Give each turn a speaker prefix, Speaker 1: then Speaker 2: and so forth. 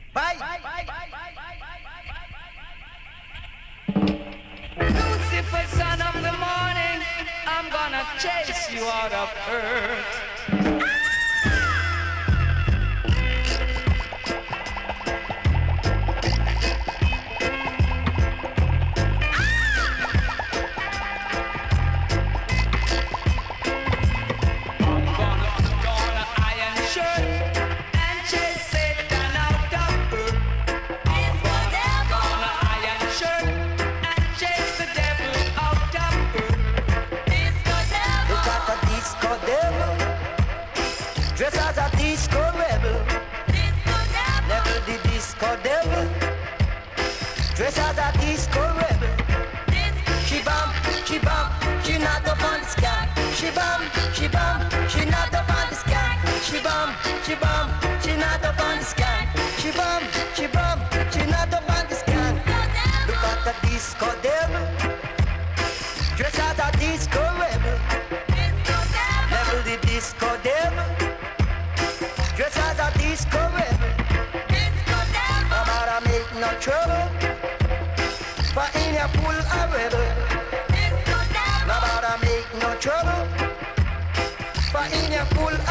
Speaker 1: Lucifer, son of the morning, I'm gonna chase you out of earth.
Speaker 2: Dress as a disco rebel. She bum, she not up on the sky. She bum, she not up on the sky. She bum, she not up on the sky. She bum, she not up on the sky. Look at the disco devil. Dress as a disco rebel. Level the disco devil. Dress as a disco rebel. About to make no trouble. For in your pool a rebel. Nobody make no trouble. For in your pool